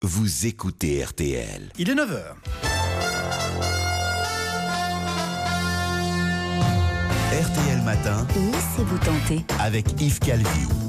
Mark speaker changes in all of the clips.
Speaker 1: Vous écoutez RTL.
Speaker 2: Il est 9h.
Speaker 1: RTL Matin.
Speaker 3: Laissez-vous tenter.
Speaker 1: Avec Yves Calvi.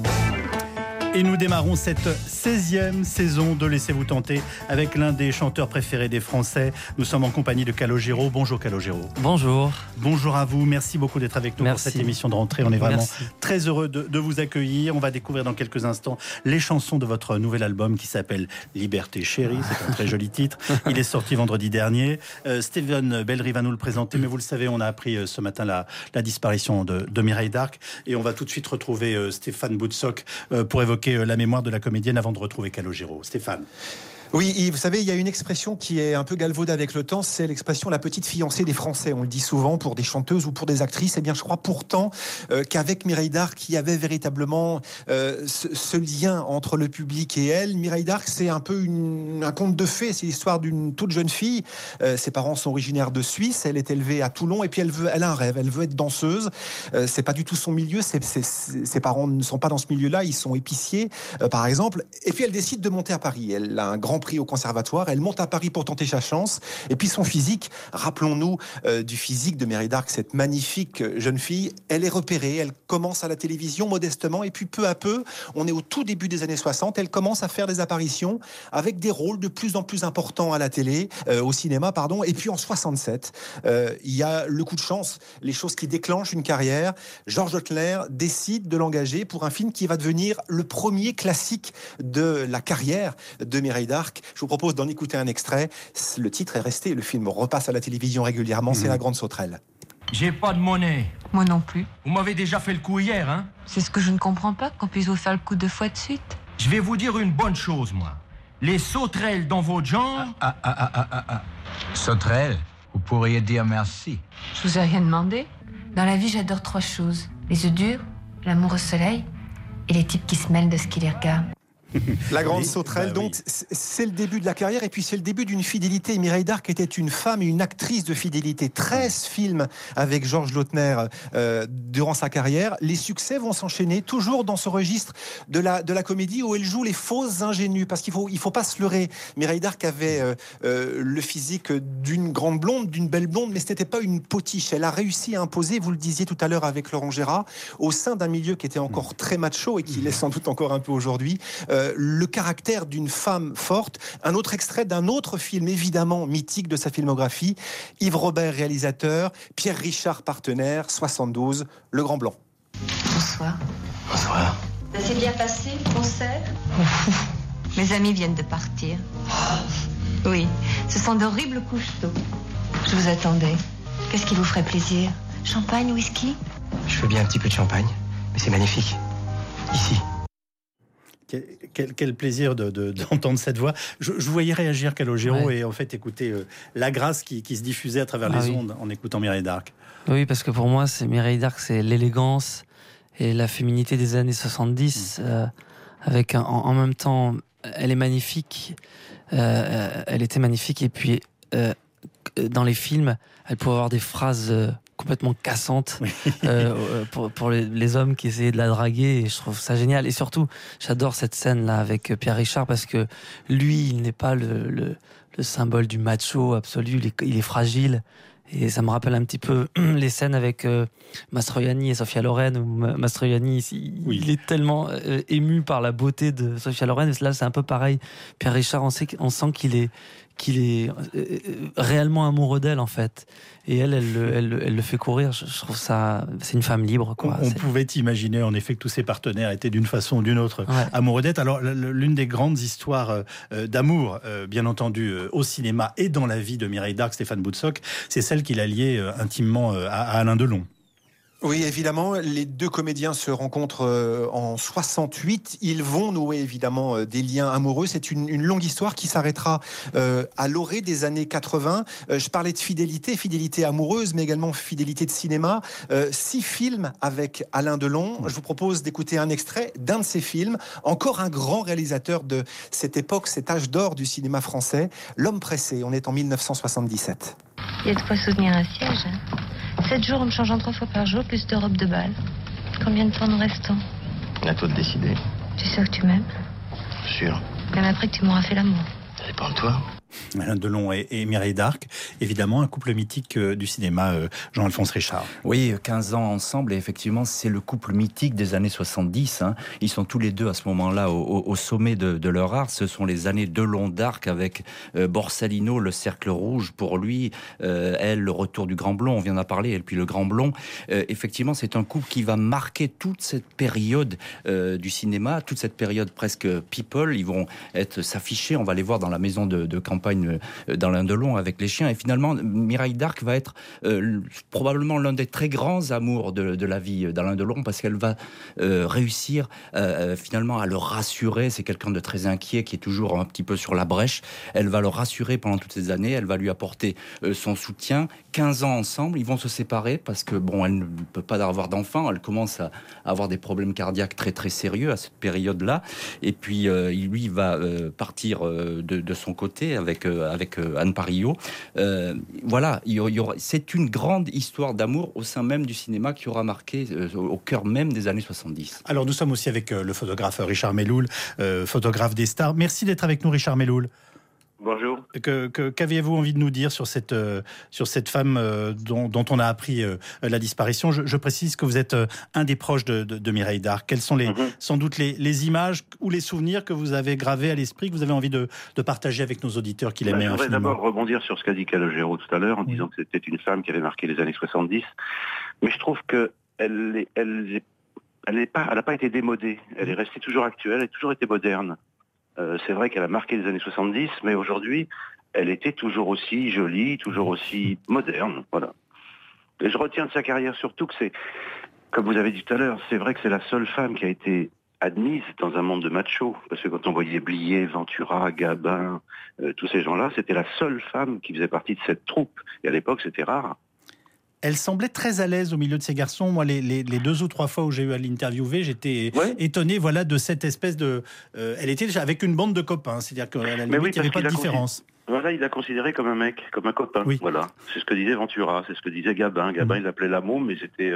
Speaker 2: Et nous démarrons cette 16e saison de Laissez-vous tenter avec l'un des chanteurs préférés des Français. Nous sommes en compagnie de Calogero. Bonjour Calogero.
Speaker 4: Bonjour.
Speaker 2: Bonjour à vous. Merci beaucoup d'être avec nous pour cette émission de rentrée. On est vraiment très heureux de vous accueillir. On va découvrir dans quelques instants les chansons de votre nouvel album qui s'appelle Liberté Chérie. C'est un très joli titre. Il est sorti vendredi dernier. Steven Bellery va nous le présenter. Mais vous le savez, on a appris ce matin la disparition de Mireille Darc. Et on va tout de suite retrouver Stéphane Boutsock pour évoquer la mémoire de la comédienne avant de retrouver Calogero. Stéphane.
Speaker 5: Oui, vous savez, il y a une expression qui est un peu galvaudée avec le temps, c'est l'expression la petite fiancée des Français. On le dit souvent pour des chanteuses ou pour des actrices. Eh bien, je crois pourtant qu'avec Mireille Darc, il y avait véritablement ce lien entre le public et elle. Mireille Darc, c'est un peu un conte de fées. C'est l'histoire d'une toute jeune fille. Ses parents sont originaires de Suisse. Elle est élevée à Toulon et puis elle a un rêve. Elle veut être danseuse. C'est pas du tout son milieu. Ses parents ne sont pas dans ce milieu-là. Ils sont épiciers, par exemple. Et puis elle décide de monter à Paris. Elle a un grand prix au conservatoire, elle monte à Paris pour tenter sa chance, et puis son physique, rappelons-nous du physique de Mireille Darc, cette magnifique jeune fille, elle est repérée, elle commence à la télévision modestement, et puis peu à peu, on est au tout début des années 60, elle commence à faire des apparitions avec des rôles de plus en plus importants à la télé, au cinéma, pardon, et puis en 67, il y a le coup de chance, les choses qui déclenchent une carrière. Georges Lautner décide de l'engager pour un film qui va devenir le premier classique de la carrière de Mireille Darc. Je vous propose d'en écouter un extrait. Le titre est resté, le film repasse à la télévision régulièrement, c'est La Grande Sauterelle.
Speaker 6: J'ai pas de monnaie.
Speaker 7: Moi non plus.
Speaker 6: Vous m'avez déjà fait le coup hier, hein?
Speaker 7: C'est ce que je ne comprends pas, qu'on puisse vous faire le coup 2 fois de suite.
Speaker 6: Je vais vous dire une bonne chose, moi. Les sauterelles dans votre genre...
Speaker 8: Sauterelle, vous pourriez dire merci.
Speaker 7: Je vous ai rien demandé. Dans la vie, j'adore 3 choses. Les œufs durs, l'amour au soleil et les types qui se mêlent de ce qui les regarde.
Speaker 5: La Grande Sauterelle, donc c'est le début de la carrière et puis c'est le début d'une fidélité. Mireille Darc était une femme et une actrice de fidélité. 13 films avec Georges Lautner durant sa carrière. Les succès vont s'enchaîner toujours dans ce registre de la comédie où elle joue les fausses ingénues, parce qu'il faut pas se leurrer. Mireille Darc avait le physique d'une grande blonde, d'une belle blonde, mais ce n'était pas une potiche. Elle a réussi à imposer, vous le disiez tout à l'heure avec Laurent Gérard, au sein d'un milieu qui était encore très macho et qui l'est sans doute encore un peu aujourd'hui, le caractère d'une femme forte. Un autre extrait d'un autre film évidemment mythique de sa filmographie, Yves Robert réalisateur, Pierre Richard partenaire, 72, Le Grand Blanc.
Speaker 7: Bonsoir.
Speaker 8: Bonsoir.
Speaker 7: Ça s'est bien passé, le concert? Mes amis viennent de partir. Oui, ce sont d'horribles couches-d'eau. Je vous attendais. Qu'est-ce qui vous ferait plaisir? Champagne, whisky?
Speaker 9: Je veux bien un petit peu de champagne, mais c'est magnifique. Ici.
Speaker 2: Quel plaisir d'entendre cette voix. Je vous voyais réagir, Calogero, et en fait écouter la grâce qui se diffusait à travers les ondes en écoutant Mireille Darc.
Speaker 4: Oui, parce que pour moi, Mireille Darc, c'est l'élégance et la féminité des années 70, avec en même temps, elle est magnifique, elle était magnifique, et puis dans les films, elle pouvait avoir des phrases complètement cassante pour les hommes qui essayaient de la draguer, et je trouve ça génial. Et surtout, j'adore cette scène là avec Pierre Richard, parce que lui, il n'est pas le symbole du macho absolu, il est fragile. Et ça me rappelle un petit peu les scènes avec Mastroianni et Sophia Loren, où Mastroianni, il est tellement ému par la beauté de Sophia Loren. Et là, c'est un peu pareil. Pierre Richard, on sent qu'il est réellement amoureux d'elle, en fait. Et elle le fait courir. Je trouve ça, c'est une femme libre, quoi.
Speaker 2: On pouvait imaginer, en effet, que tous ses partenaires étaient d'une façon ou d'une autre amoureux d'elle. Alors, l'une des grandes histoires d'amour, bien entendu, au cinéma et dans la vie de Mireille Darc, Stéphane Boutsock, c'est celle qu'il a liée intimement à Alain Delon.
Speaker 5: Oui, évidemment, les deux comédiens se rencontrent en 68. Ils vont nouer évidemment des liens amoureux. C'est une longue histoire qui s'arrêtera à l'orée des années 80. Je parlais de fidélité amoureuse, mais également fidélité de cinéma. 6 films avec Alain Delon. Je vous propose d'écouter un extrait d'un de ces films. Encore un grand réalisateur de cette époque, cet âge d'or du cinéma français, L'Homme pressé. On est en 1977.
Speaker 7: Il y a de quoi soutenir un siège, hein. 7 jours en me changeant 3 fois par jour, plus de robes de bal. Combien de temps nous restons?
Speaker 9: À toi de décider.
Speaker 7: Tu sais que tu m'aimes?
Speaker 9: Sûr.
Speaker 7: Même après que tu m'auras fait l'amour.
Speaker 9: dépend de toi.
Speaker 2: Alain Delon et Mireille Darc, évidemment un couple mythique du cinéma, Jean-Alphonse Richard.
Speaker 3: Oui, 15 ans ensemble, et effectivement c'est le couple mythique des années 70. Hein. Ils sont tous les deux à ce moment-là au sommet de leur art. Ce sont les années Delon Darc avec Borsalino, le cercle rouge pour lui, elle, le retour du Grand Blond, on vient d'en parler, et puis le Grand Blond. Effectivement, c'est un couple qui va marquer toute cette période du cinéma, toute cette période presque people. Ils vont s'afficher, on va les voir dans la maison de campagne d'Alain Delon avec les chiens. Et finalement, Mireille Darc va être probablement l'un des très grands amours de la vie d'Alain Delon, parce qu'elle va réussir finalement à le rassurer. C'est quelqu'un de très inquiet qui est toujours un petit peu sur la brèche. Elle va le rassurer pendant toutes ces années. Elle va lui apporter son soutien. 15 ans ensemble, ils vont se séparer parce que bon, elle ne peut pas avoir d'enfants. Elle commence à avoir des problèmes cardiaques très très sérieux à cette période-là. Et puis lui va partir de son côté avec Anne Parillo. Voilà, c'est une grande histoire d'amour au sein même du cinéma qui aura marqué au cœur même des années 70.
Speaker 2: Alors nous sommes aussi avec le photographe Richard Melloul, photographe des stars. Merci d'être avec nous, Richard Melloul.
Speaker 10: Bonjour.
Speaker 2: Qu'aviez-vous envie de nous dire sur cette femme dont on a appris la disparition? Je précise que vous êtes un des proches de Mireille Darc. Quelles sont sans doute les images ou les souvenirs que vous avez gravés à l'esprit, que vous avez envie de partager avec nos auditeurs qui l'aimaient infiniment?
Speaker 10: Je voudrais d'abord rebondir sur ce qu'a dit Calogero tout à l'heure, en disant que c'était une femme qui avait marqué les années 70. Mais je trouve qu'elle n'a pas été démodée. Elle est restée toujours actuelle, elle a toujours été moderne. C'est vrai qu'elle a marqué les années 70, mais aujourd'hui, elle était toujours aussi jolie, toujours aussi moderne. Voilà. Et je retiens de sa carrière surtout que c'est, comme vous avez dit tout à l'heure, c'est vrai que c'est la seule femme qui a été admise dans un monde de machos. Parce que quand on voyait Blier, Ventura, Gabin, tous ces gens-là, c'était la seule femme qui faisait partie de cette troupe. Et à l'époque, c'était rare.
Speaker 2: Elle semblait très à l'aise au milieu de ces garçons. Moi, les 2 ou 3 fois où j'ai eu à l'interviewer, j'étais étonné, voilà, de cette espèce de... elle était déjà avec une bande de copains, c'est-à-dire qu'à la limite, il n'y avait pas de différence.
Speaker 10: Voilà, il l'a considéré comme un mec, comme un copain. Oui. Voilà, c'est ce que disait Ventura, c'est ce que disait Gabin. Gabin, il l'appelait l'amour, mais c'était...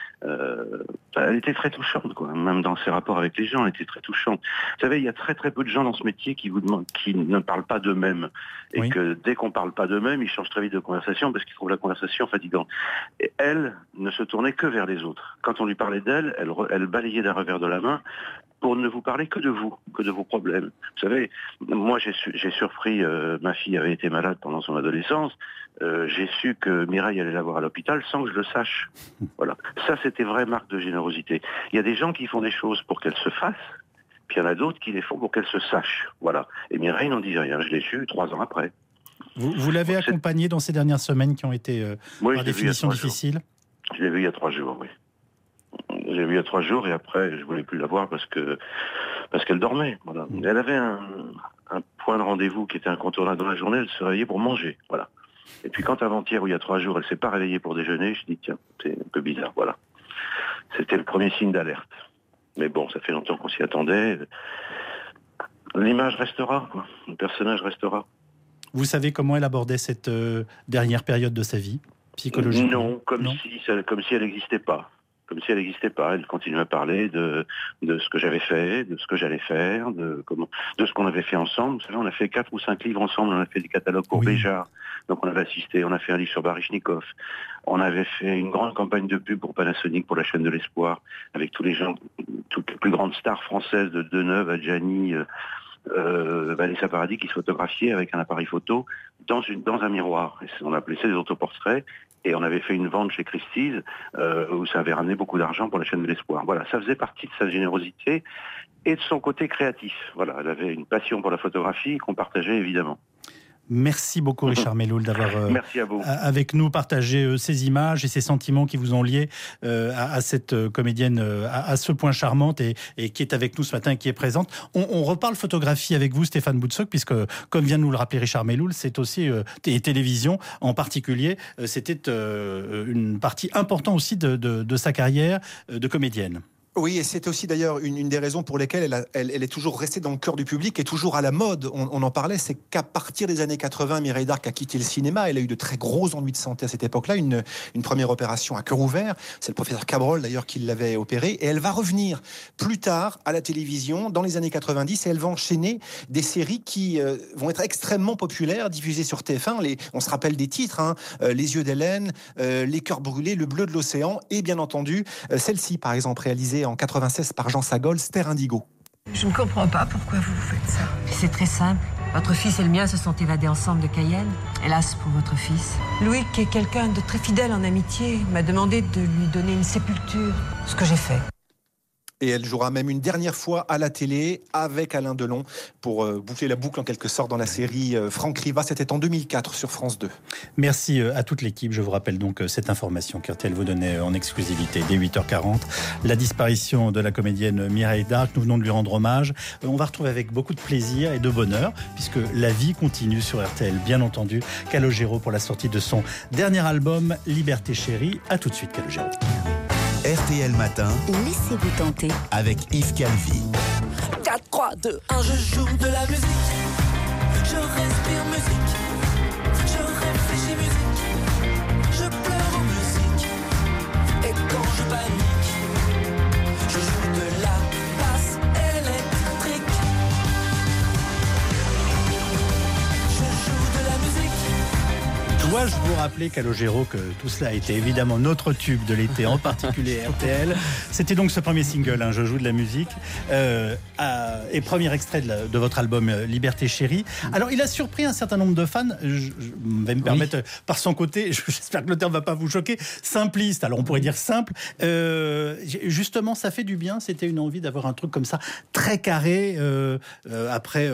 Speaker 10: elle était très touchante, quoi. Même dans ses rapports avec les gens, elle était très touchante. Vous savez, il y a très très peu de gens dans ce métier qui ne parlent pas d'eux-mêmes. Et que dès qu'on ne parle pas d'eux-mêmes, ils changent très vite de conversation parce qu'ils trouvent la conversation fatigante. Et elle ne se tournait que vers les autres. Quand on lui parlait d'elle, elle balayait d'un revers de la main pour ne vous parler que de vous, que de vos problèmes. Vous savez, moi j'ai surpris, ma fille avait été malade pendant son adolescence, j'ai su que Mireille allait la voir à l'hôpital sans que je le sache. Voilà. Ça, c'était vraie marque de générosité. Il y a des gens qui font des choses pour qu'elles se fassent, puis il y en a d'autres qui les font pour qu'elles se sachent. Voilà. Et Mireille n'en disait rien, je l'ai su 3 ans après.
Speaker 2: Vous l'avez accompagnée dans ces dernières semaines qui ont été par définition difficiles?
Speaker 10: Je l'ai vue il y a 3 jours, oui. Je l'ai vue il y a 3 jours et après, je ne voulais plus la voir parce qu'elle dormait. Voilà. Elle avait un point de rendez-vous qui était incontournable dans la journée, elle se réveillait pour manger. Voilà. Et puis quand avant-hier, ou il y a 3 jours, elle ne s'est pas réveillée pour déjeuner, je dis tiens, c'est un peu bizarre. Voilà. C'était le premier signe d'alerte. Mais bon, ça fait longtemps qu'on s'y attendait. L'image restera, quoi. Le personnage restera.
Speaker 2: Vous savez comment elle abordait cette dernière période de sa vie, psychologiquement?
Speaker 10: Non, comme si elle n'existait pas. Comme si elle n'existait pas. Elle continuait à parler de ce que j'avais fait, de ce que j'allais faire, de ce qu'on avait fait ensemble. Vous savez, on a fait 4 ou 5 livres ensemble. On a fait des catalogues pour Béjart. Donc on avait assisté. On a fait un livre sur Baryshnikov. On avait fait une grande campagne de pub pour Panasonic, pour la chaîne de l'espoir, avec tous les gens, toutes les plus grandes stars françaises de Deneuve à Gianni, Vanessa Paradis, qui se photographiaient avec un appareil photo dans un miroir. Et on appelait ça des autoportraits. Et on avait fait une vente chez Christie's où ça avait ramené beaucoup d'argent pour la chaîne de l'espoir. Voilà, ça faisait partie de sa générosité et de son côté créatif. Voilà, elle avait une passion pour la photographie qu'on partageait évidemment.
Speaker 2: Merci beaucoup Richard Melloul d'avoir
Speaker 10: Merci à vous.
Speaker 2: Avec nous partagé ces images et ces sentiments qui vous ont lié à cette comédienne à ce point charmante et qui est avec nous ce matin et qui est présente. On reparle photographie avec vous Stéphane Boutsock, puisque comme vient de nous le rappeler Richard Melloul, c'est aussi et télévision en particulier, c'était une partie importante aussi de sa carrière de comédienne.
Speaker 5: Oui, et c'est aussi d'ailleurs une des raisons pour lesquelles elle est toujours restée dans le cœur du public et toujours à la mode. On en parlait, c'est qu'à partir des années 80, Mireille d'Arc a quitté le cinéma. Elle a eu de très gros ennuis de santé à cette époque-là, une première opération à cœur ouvert. C'est le professeur Cabrol d'ailleurs qui l'avait opérée. Et elle va revenir plus tard à la télévision dans les années 90 et elle va enchaîner des séries qui vont être extrêmement populaires, diffusées sur TF1. On se rappelle des titres, hein, Les yeux d'Hélène, Les cœurs brûlés, Le bleu de l'océan et bien entendu celle-ci par exemple réalisée en 96 par Jean Sagol, Terre Indigo.
Speaker 11: Je ne comprends pas pourquoi vous faites ça.
Speaker 12: C'est très simple. Votre fils et le mien se sont évadés ensemble de Cayenne. Hélas pour votre fils.
Speaker 11: Louis, qui est quelqu'un de très fidèle en amitié, m'a demandé de lui donner une sépulture. Ce que j'ai fait.
Speaker 5: Et elle jouera même une dernière fois à la télé avec Alain Delon pour boucler la boucle en quelque sorte dans la série Franck Riva. C'était en 2004 sur France 2.
Speaker 2: Merci à toute l'équipe. Je vous rappelle donc cette information qu'RTL vous donnait en exclusivité dès 8h40. La disparition de la comédienne Mireille d'Arc. Nous venons de lui rendre hommage. On va retrouver avec beaucoup de plaisir et de bonheur puisque la vie continue sur RTL, bien entendu. Calogero pour la sortie de son dernier album Liberté Chérie. À tout de suite, Calogero.
Speaker 1: RTL Matin.
Speaker 13: Laissez-vous tenter.
Speaker 1: Avec Yves Calvi.
Speaker 14: 4, 3, 2, 1, je joue de la musique. Je respire musique. Je réfléchis musique. Je pleure en musique. Et quand je panique, je joue de la basse électrique. Je joue de la musique.
Speaker 2: Dois-je vous rappeler, Calogero, que tout cela a été évidemment notre tube de l'été, en particulier RTL. C'était donc ce premier single, hein, Je joue de la musique, et premier extrait de votre album Liberté Chérie. Alors, il a surpris un certain nombre de fans. Je vais me permettre, par son côté, j'espère que le terme ne va pas vous choquer, simpliste. Alors, on pourrait dire simple. Justement, ça fait du bien. C'était une envie d'avoir un truc comme ça, très carré. Après,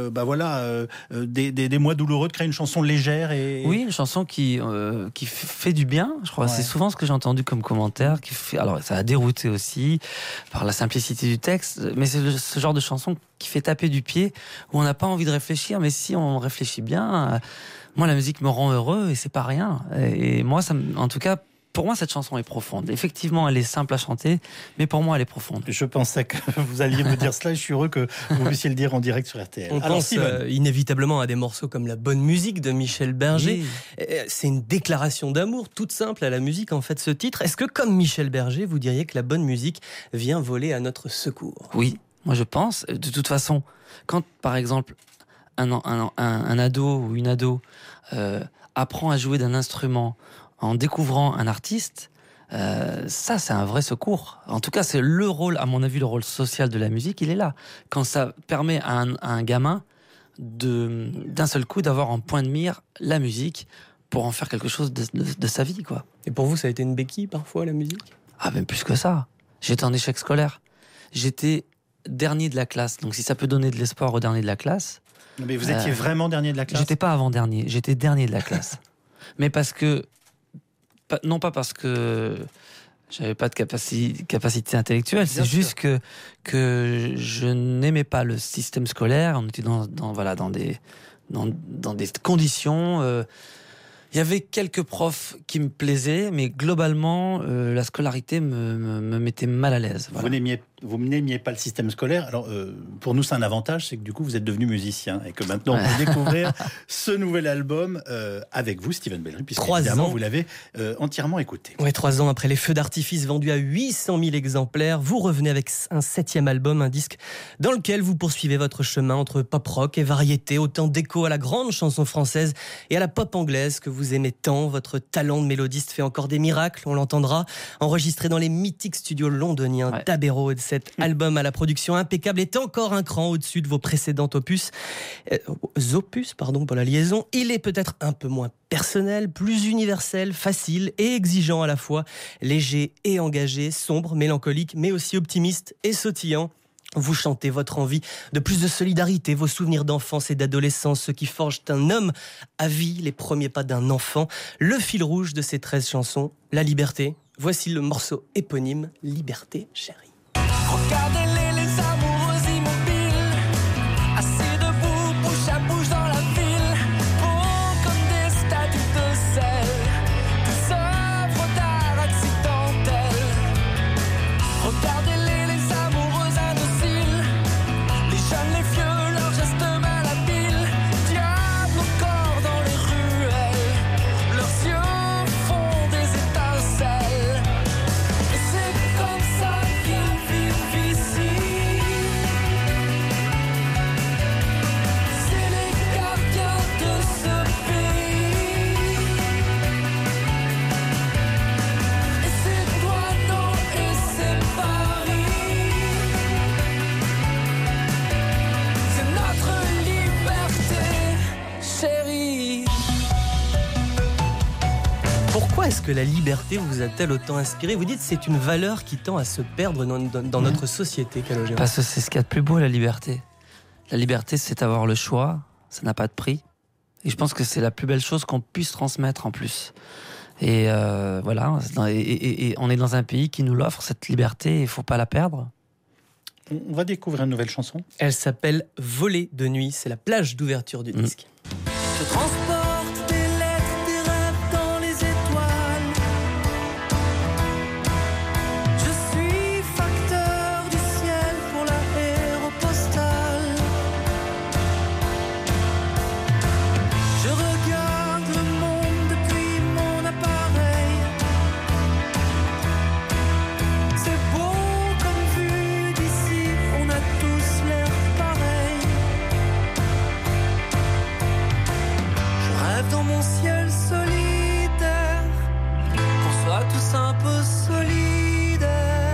Speaker 2: des mois douloureux, de créer une chanson légère.
Speaker 4: Oui, une chanson qui fait du bien, je crois. Ouais. C'est souvent ce que j'ai entendu comme commentaire. Alors, ça a dérouté aussi par la simplicité du texte, mais c'est ce genre de chanson qui fait taper du pied, où on n'a pas envie de réfléchir, mais si on réfléchit bien, moi, la musique me rend heureux et c'est pas rien. Et moi, en tout cas, pour moi, cette chanson est profonde. Effectivement, elle est simple à chanter, mais pour moi, elle est profonde.
Speaker 2: Je pensais que vous alliez me dire cela et je suis heureux que vous puissiez le dire en direct sur RTL.
Speaker 15: On pense inévitablement à des morceaux comme La Bonne Musique de Michel Berger. Oui. C'est une déclaration d'amour toute simple à la musique, en fait, ce titre. Est-ce que, comme Michel Berger, vous diriez que la bonne musique vient voler à notre secours ?
Speaker 4: Oui, moi je pense. De toute façon, quand, par exemple, un ado ou une ado apprend à jouer d'un instrument en découvrant un artiste, ça c'est un vrai secours. En tout cas, c'est le rôle, à mon avis, le rôle social de la musique, il est là. Quand ça permet à un gamin d'un seul coup d'avoir en point de mire la musique pour en faire quelque chose de sa vie, quoi.
Speaker 15: Et pour vous, ça a été une béquille parfois, la musique ?
Speaker 4: Ah, même plus que ça. J'étais en échec scolaire. J'étais dernier de la classe. Donc si ça peut donner de l'espoir au dernier de la classe...
Speaker 2: Mais vous étiez vraiment dernier de la classe ?
Speaker 4: J'étais pas avant-dernier, j'étais dernier de la classe. Mais non pas parce que j'avais pas de capacité intellectuelle, c'est juste que je n'aimais pas le système scolaire. On était dans des conditions. Il y avait quelques profs qui me plaisaient, mais globalement, la scolarité me mettait mal à l'aise. Voilà.
Speaker 2: Vous n'aimiez pas le système scolaire. Alors, pour nous, c'est un avantage, c'est que du coup, vous êtes devenu musicien et que maintenant, on peut découvrir ce nouvel album avec vous, Steven Bellery, puisque évidemment, vous l'avez entièrement écouté.
Speaker 15: Ouais, 3 ans après les feux d'artifice vendus à 800 000 exemplaires, vous revenez avec un 7e album, un disque dans lequel vous poursuivez votre chemin entre pop-rock et variété, autant d'écho à la grande chanson française et à la pop anglaise que vous aimez tant. Votre talent de mélodiste fait encore des miracles, on l'entendra, enregistré dans les mythiques studios londoniens d'Abbey Road. Cet album à la production impeccable est encore un cran au-dessus de vos précédents opus pour la liaison. Il est peut-être un peu moins personnel, plus universel, facile et exigeant à la fois, léger et engagé, sombre, mélancolique, mais aussi optimiste et sautillant. Vous chantez votre envie de plus de solidarité, vos souvenirs d'enfance et d'adolescence, ceux qui forgent un homme à vie, les premiers pas d'un enfant. Le fil rouge de ces 13 chansons, la liberté. Voici le morceau éponyme, Liberté Chérie.
Speaker 14: Regardez-les, les amoureux immobiles, assis debout, bouche à bouche dans la ville, beaux comme des statues de sel, des œuvres d'art accidentelles. Regardez-les, les
Speaker 15: Pourquoi est-ce que la liberté vous a-t-elle autant inspiré? Vous dites que c'est une valeur qui tend à se perdre dans notre société, Calogero.
Speaker 4: Parce que c'est ce qu'il y a de plus beau, la liberté. La liberté, c'est avoir le choix, ça n'a pas de prix. Et je pense que c'est la plus belle chose qu'on puisse transmettre en plus. Et voilà, et on est dans un pays qui nous l'offre, cette liberté, il ne faut pas la perdre.
Speaker 2: On va découvrir une nouvelle chanson.
Speaker 15: Elle s'appelle Voler de nuit, c'est la plage d'ouverture du disque.
Speaker 14: Je transporte des lettres, des rêves dans les étoiles. Je suis facteur du ciel pour l'aéropostale. Je regarde le monde depuis mon appareil. C'est beau comme vue d'ici, on a tous l'air pareil. Je rêve dans mon ciel solitaire, qu'on soit tous un peu solidaires.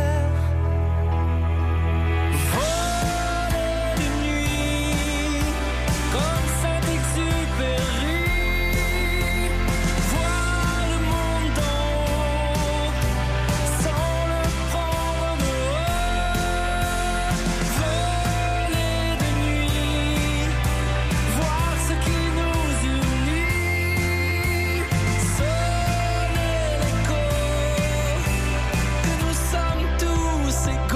Speaker 14: Voler de nuit, comme Saint-Exupéry. Voir le monde d'en haut, sans le prendre de haut. Voler de nuit, voir ce qui nous unit. Sonner l'écho, que nous sommes tous égaux.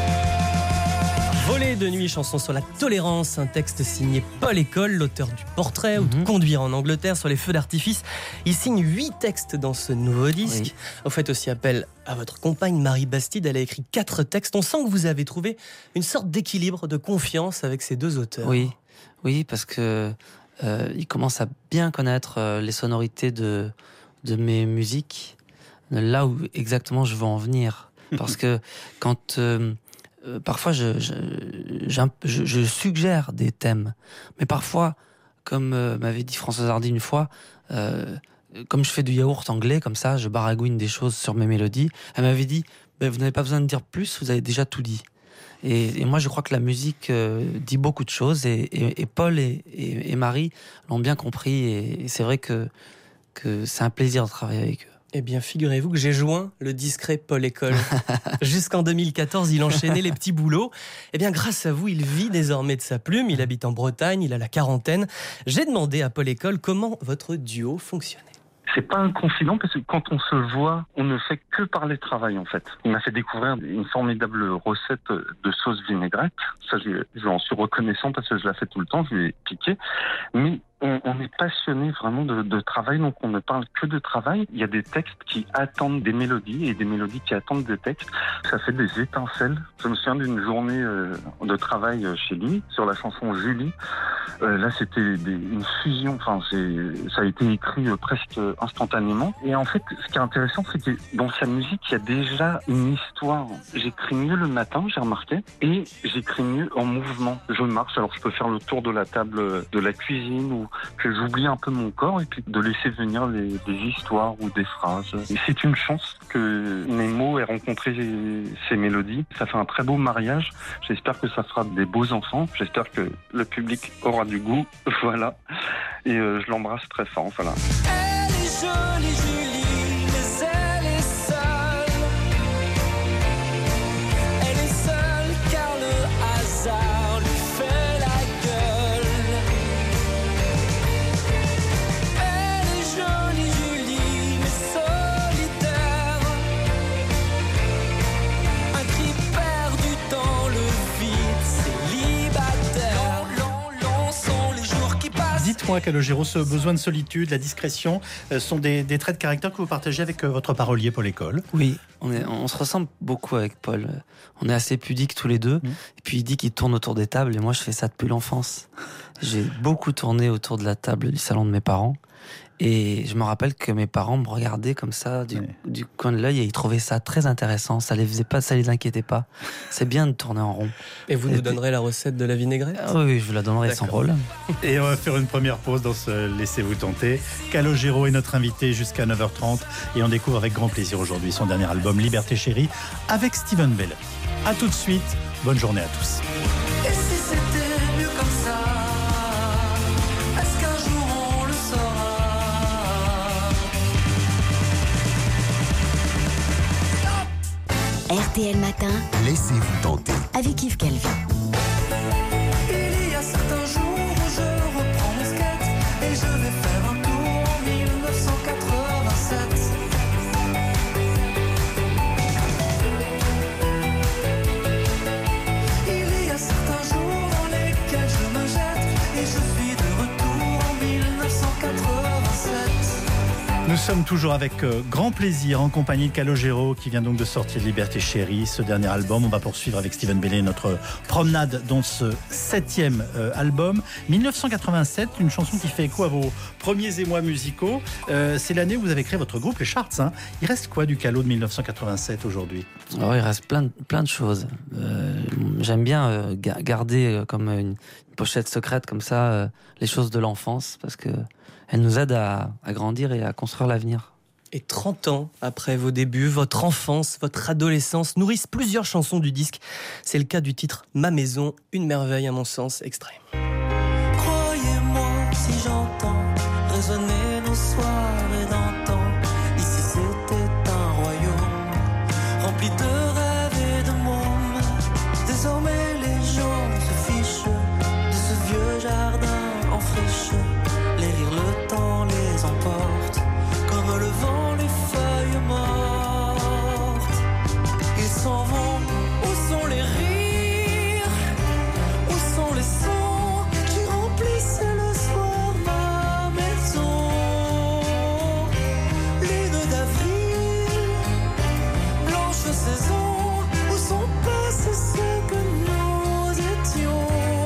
Speaker 15: Voler de nuit, chanson sur la tolérance, un texte signé Paul École, l'auteur du Portrait ou de Conduire en Angleterre, sur les feux d'artifice. Il signe 8 textes dans ce nouveau disque.
Speaker 4: Oui.
Speaker 15: Vous faites aussi appel à votre compagne Marie Bastide, elle a écrit 4 textes. On sent que vous avez trouvé une sorte d'équilibre, de confiance avec ces deux auteurs.
Speaker 4: Oui, parce que il commence à bien connaître les sonorités de mes musiques, là où exactement je veux en venir. Parce que quand parfois je suggère des thèmes, mais parfois, comme m'avait dit Françoise Hardy une fois, comme je fais du yaourt anglais, comme ça, je baragouine des choses sur mes mélodies. Elle m'avait dit, vous n'avez pas besoin de dire plus, vous avez déjà tout dit. Et moi, je crois que la musique dit beaucoup de choses, et Paul et Marie l'ont bien compris, et c'est vrai que c'est un plaisir de travailler avec eux.
Speaker 15: Eh bien, figurez-vous que j'ai joint le discret Paul École. Jusqu'en 2014, il enchaînait les petits boulots. Eh bien, grâce à vous, il vit désormais de sa plume. Il habite en Bretagne, il a la quarantaine. J'ai demandé à Paul École comment votre duo fonctionnait.
Speaker 13: C'est pas un confident parce que quand on se voit, on ne fait que parler travail en fait. Il m'a fait découvrir une formidable recette de sauce vinaigrette. Ça, je en suis reconnaissant parce que je la fais tout le temps, je lui ai piqué. Mais on est passionné vraiment de travail, donc on ne parle que de travail. Il y a des textes qui attendent des mélodies et des mélodies qui attendent des textes. Ça fait des étincelles. Je me souviens d'une journée de travail chez lui sur la chanson Julie. Là, c'était une fusion. Enfin, ça a été écrit presque instantanément. Et en fait, ce qui est intéressant, c'est que dans sa musique, il y a déjà une histoire. J'écris mieux le matin, j'ai remarqué, et j'écris mieux en mouvement. Je marche, alors je peux faire le tour de la table de la cuisine ou que j'oublie un peu mon corps et puis de laisser venir des histoires ou des phrases. Et c'est une chance que mes mots aient rencontré ces mélodies. Ça fait un très beau mariage. J'espère que ça fera des beaux enfants. J'espère que le public aura du goût. Voilà. Et je l'embrasse très fort. Voilà.
Speaker 14: Elle est jolie, Julie, mais elle est seule. Elle est seule car le hasard lui fait la gueule. Elle est jolie, Julie, mais solitaire. Un cri perdu dans le vide, célibataire. Long sont les jours qui passent.
Speaker 2: Dites-moi, Calogero, ce besoin de solitude, la discrétion, sont des traits de caractère que vous partagez avec votre parolier Paul École.
Speaker 4: Oui, on se ressemble beaucoup avec Paul. On est assez pudiques tous les deux. Et puis il dit qu'il tourne autour des tables, et moi je fais ça depuis l'enfance. J'ai beaucoup tourné autour de la table du salon de mes parents. Et je me rappelle que mes parents me regardaient comme ça du coin de l'œil et ils trouvaient ça très intéressant. Ça les inquiétait pas. C'est bien de tourner en rond.
Speaker 15: Et vous nous donnerez la recette de la vinaigrette ?
Speaker 4: Oui, je vous la donnerai sans problème.
Speaker 2: Et on va faire une première pause dans ce Laissez-vous tenter. Calogero est notre invité jusqu'à 9h30 et on découvre avec grand plaisir aujourd'hui son dernier album Liberté Chérie avec Steven Bellery. A tout de suite, bonne journée à tous.
Speaker 14: Et si c'était mieux comme ça, est-ce qu'un jour on le saura?
Speaker 16: RTL Matin,
Speaker 1: laissez-vous tenter
Speaker 16: avec Yves Calvi.
Speaker 14: Il y a certains jours où je reprends mon skate et je vais faire un tour en 1987. Il y a certains jours dans lesquels je me jette et je suis de retour en 1987.
Speaker 2: Nous sommes toujours avec grand plaisir en compagnie de Calogero qui vient donc de sortir Liberté Chérie, ce dernier album. On va poursuivre avec Steven Bellet notre promenade dans ce 7e album. 1987, une chanson qui fait écho à vos premiers émois musicaux. C'est l'année où vous avez créé votre groupe, les Charts. Hein. Il reste quoi du Calo de 1987 aujourd'hui ?
Speaker 4: Alors, il reste plein de choses. J'aime bien garder comme une pochette secrète comme ça les choses de l'enfance parce que elle nous aide à grandir et à construire l'avenir.
Speaker 15: Et 30 ans après vos débuts, votre enfance, votre adolescence nourrissent plusieurs chansons du disque. C'est le cas du titre « Ma maison », une merveille à mon sens, extrait.
Speaker 14: Croyez-moi si j'entends résonner nos soirées d'antan. Ici c'était un royaume rempli de rêves et de mômes. Désormais les gens se fichent de ce vieux jardin en friche. Les rires, le temps les emporte, comme le vent les feuilles mortes. Ils s'en vont, où sont les rires? Où sont les sons qui remplissent le soir ma maison? Lune d'avril, blanche saison, où sont passés ceux que nous étions?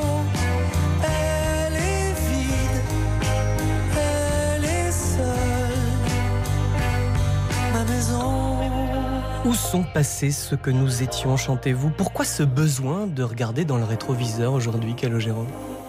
Speaker 14: Elle est vide, elle est seule, ma maison.
Speaker 15: Où sont passés ceux que nous étions, chantez-vous? Pourquoi ce besoin de regarder dans le rétroviseur aujourd'hui, Calogero?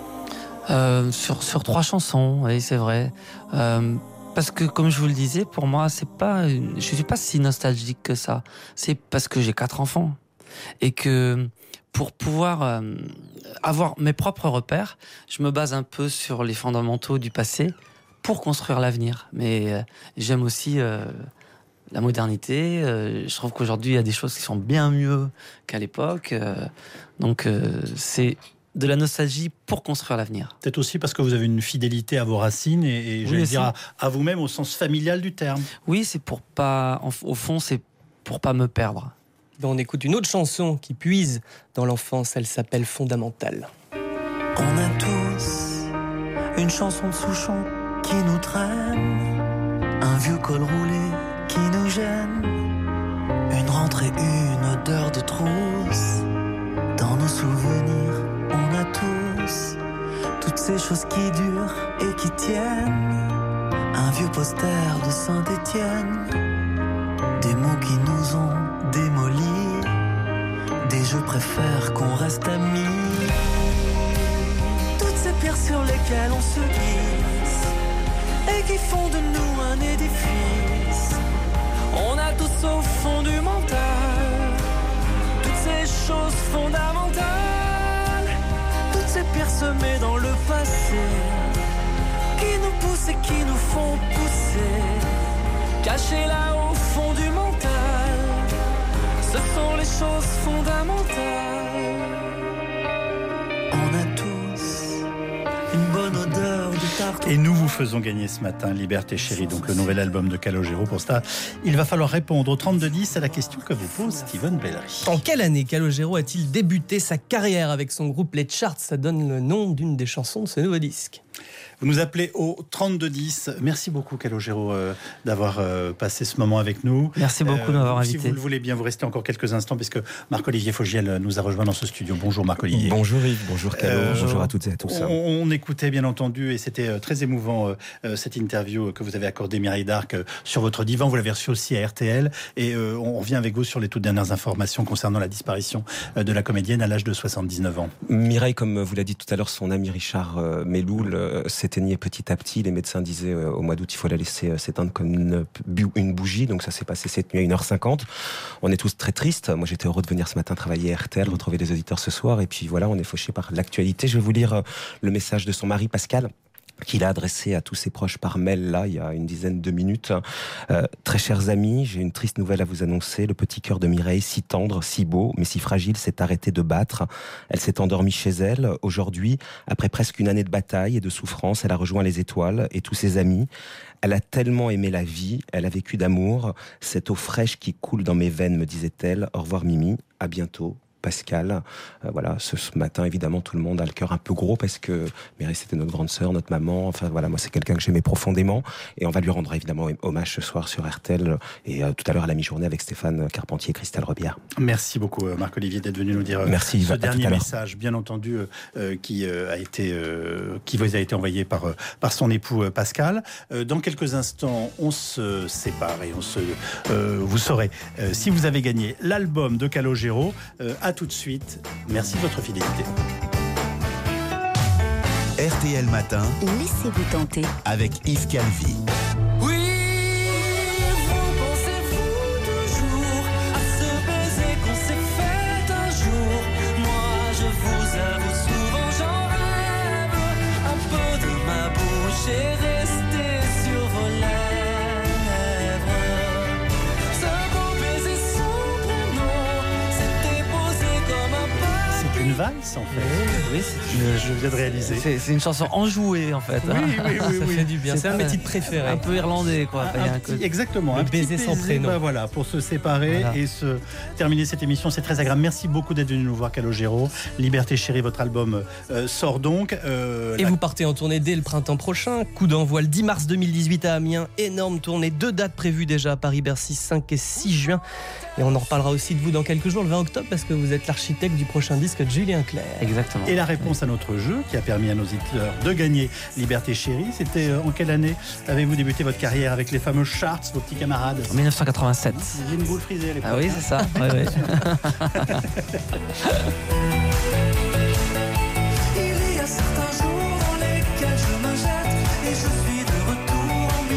Speaker 4: Sur 3 chansons, oui, c'est vrai. Parce que, comme je vous le disais, pour moi, je suis pas si nostalgique que ça. C'est parce que j'ai 4 enfants. Et que pour pouvoir avoir mes propres repères, je me base un peu sur les fondamentaux du passé pour construire l'avenir. Mais j'aime aussi la modernité. Je trouve qu'aujourd'hui, il y a des choses qui sont bien mieux qu'à l'époque. Donc, c'est de la nostalgie pour construire l'avenir.
Speaker 2: Peut-être aussi parce que vous avez une fidélité à vos racines et j'allais dire à vous-même au sens familial du terme.
Speaker 4: Oui, c'est pour pas... Au fond, c'est pour pas me perdre.
Speaker 15: On écoute une autre chanson qui puise dans l'enfance, elle s'appelle Fondamental.
Speaker 14: On a tous une chanson de Souchon qui nous traîne, un vieux col roulé qui nous gêne, une rentrée, une odeur de trousse. Dans nos souvenirs, on a tous toutes ces choses qui durent et qui tiennent, un vieux poster de Saint-Étienne, des mots qui nous ont démolis, des je préfère qu'on reste amis, toutes ces pierres sur lesquelles on se glisse et qui font de nous un édifice. On a tous au fond du mental toutes ces choses fondamentales, toutes ces pierres semées dans le passé qui nous poussent et qui nous font pousser, cachées là au fond du mental. Ce sont les choses fondamentales. On a tous une bonne odeur de tarte.
Speaker 2: Et nous vous faisons gagner ce matin Liberté Chérie, donc le nouvel album de Calogero. Pour cela, il va falloir répondre au 3210 à la question que vous pose Steven Bellery.
Speaker 15: En quelle année Calogero a-t-il débuté sa carrière avec son groupe Les Charts? Ça donne le nom d'une des chansons de ce nouveau disque.
Speaker 2: Vous nous appelez au 3210. Merci beaucoup Calogero d'avoir passé ce moment avec nous.
Speaker 4: Merci beaucoup de m'avoir invité.
Speaker 2: Si vous le voulez bien, vous restez encore quelques instants puisque Marc-Olivier Fogiel nous a rejoint dans ce studio. Bonjour Marc-Olivier.
Speaker 17: Bonjour Yves, bonjour Calo, bonjour à toutes et à tous.
Speaker 2: On écoutait bien entendu et c'était très émouvant cette interview que vous avez accordée Mireille Darc sur votre divan. Vous l'avez reçue aussi à RTL et on revient avec vous sur les toutes dernières informations concernant la disparition de la comédienne à l'âge de 79 ans.
Speaker 17: Mireille, comme vous l'a dit tout à l'heure, son ami Richard Meloul s'éteignait petit à petit. Les médecins disaient au mois d'août il faut la laisser s'éteindre comme une bougie. Donc ça s'est passé cette nuit à 1h50. On est tous très tristes. Moi j'étais heureux de venir ce matin travailler à RTL, retrouver les auditeurs ce soir. Et puis voilà, on est fauché par l'actualité. Je vais vous lire le message de son mari Pascal qu'il a adressé à tous ses proches par mail, là, il y a une dizaine de minutes. Très chers amis, j'ai une triste nouvelle à vous annoncer. Le petit cœur de Mireille, si tendre, si beau, mais si fragile, s'est arrêté de battre. Elle s'est endormie chez elle. Aujourd'hui, après presque une année de bataille et de souffrance, elle a rejoint les étoiles et tous ses amis. Elle a tellement aimé la vie, elle a vécu d'amour. Cette eau fraîche qui coule dans mes veines, me disait-elle. Au revoir Mimi, à bientôt. Pascal, voilà, ce matin évidemment tout le monde a le cœur un peu gros parce que Mireille c'était notre grande sœur, notre maman, enfin voilà, moi c'est quelqu'un que j'aimais profondément et on va lui rendre évidemment hommage ce soir sur RTL et tout à l'heure à la mi-journée avec Stéphane Carpentier et Christelle Rebière.
Speaker 2: Merci beaucoup Marc-Olivier d'être venu nous dire
Speaker 17: Merci,
Speaker 2: ce dernier message bien entendu qui vous a été envoyé par son époux Pascal. Dans quelques instants on se sépare et vous saurez si vous avez gagné l'album de Calogero. À tout de suite. Merci de votre fidélité.
Speaker 1: RTL Matin.
Speaker 16: Laissez-vous tenter.
Speaker 1: Avec Yves Calvi.
Speaker 14: Oui, vous pensez-vous toujours à ce baiser qu'on s'est fait un jour? Moi, je vous avoue souvent, j'en rêve. Un peu de ma bouche est restée sur vos lèvres. Ce beau baiser sans prénom, c'était posé comme un pas.
Speaker 2: C'est une valse en fait.
Speaker 4: Oui,
Speaker 2: je viens de réaliser.
Speaker 4: C'est une chanson enjouée en fait.
Speaker 2: Oui,
Speaker 4: Ça fait du bien.
Speaker 15: C'est un de mes titres préférés.
Speaker 4: Un peu irlandais quoi.
Speaker 2: Exactement. Un
Speaker 15: baiser sans prénom.
Speaker 2: Voilà, pour se séparer et se terminer cette émission, c'est très agréable. Merci beaucoup d'être venu nous voir, Calogero. Liberté chérie, votre album sort donc.
Speaker 15: Et vous partez en tournée dès le printemps prochain. Coup d'envoi le 10 mars 2018 à Amiens. Énorme tournée. 2 dates prévues déjà à Paris-Bercy, 5 et 6 juin. Et on en reparlera aussi de vous dans quelques jours, le 20 octobre, parce que vous êtes l'architecte du prochain disque de Julien Clerc.
Speaker 4: Exactement.
Speaker 2: Et la réponse à notre jeu qui a permis à nos auditeurs de gagner Liberté chérie, c'était en quelle année avez-vous débuté votre carrière avec les fameux Charts, vos petits camarades?
Speaker 4: En 1987.
Speaker 2: J'ai une boule frisée à l'époque.
Speaker 4: Ah oui, c'est ça. Ouais.
Speaker 14: Il y a certains jours dans lesquels je me jette et je suis de retour en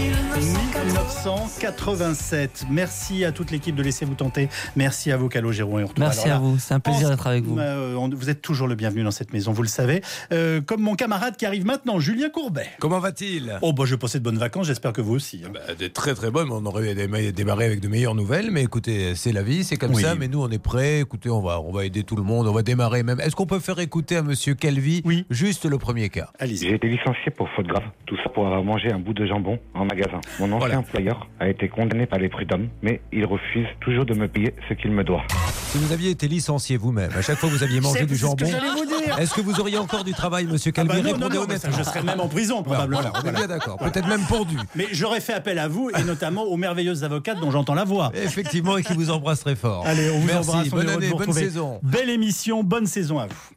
Speaker 2: 1987. Merci à toute l'équipe de Laissez-vous tenter. Merci à vous, Calogero.
Speaker 4: Merci à vous. C'est un plaisir d'être avec vous.
Speaker 2: Vous êtes toujours le bienvenu dans cette maison, vous le savez. Comme mon camarade qui arrive maintenant, Julien Courbet.
Speaker 18: Comment va-t-il?
Speaker 2: Oh, bah, je possède de bonnes vacances, j'espère que vous aussi.
Speaker 18: Des très très bonnes, on aurait démarré avec de meilleures nouvelles, mais écoutez, c'est la vie, c'est comme ça, mais nous on est prêts, écoutez, on va aider tout le monde, on va démarrer même. Est-ce qu'on peut faire écouter à monsieur Calvi juste le premier cas?
Speaker 2: Allez-y.
Speaker 19: J'ai été licencié pour faute grave, tout ça pour avoir mangé un bout de jambon en magasin. Mon ancien employeur a été condamné par les prud'hommes, mais il refuse toujours de me payer ce qu'il me doit.
Speaker 18: Si vous aviez été licencié vous-même, à chaque fois que vous aviez mangé du jambon, est-ce que vous auriez encore du travail, monsieur Calvi? Répondez honnêtement.
Speaker 2: Je serais même en prison, probablement.
Speaker 18: Voilà, on est bien d'accord. Peut-être même pendu.
Speaker 2: Mais j'aurais fait appel à vous, et notamment aux merveilleuses avocates dont j'entends la voix.
Speaker 18: Effectivement, et qui vous embrasse très fort.
Speaker 2: Allez, on vous embrasse.
Speaker 18: Bonne année, bonne saison.
Speaker 2: Belle émission, bonne saison à vous.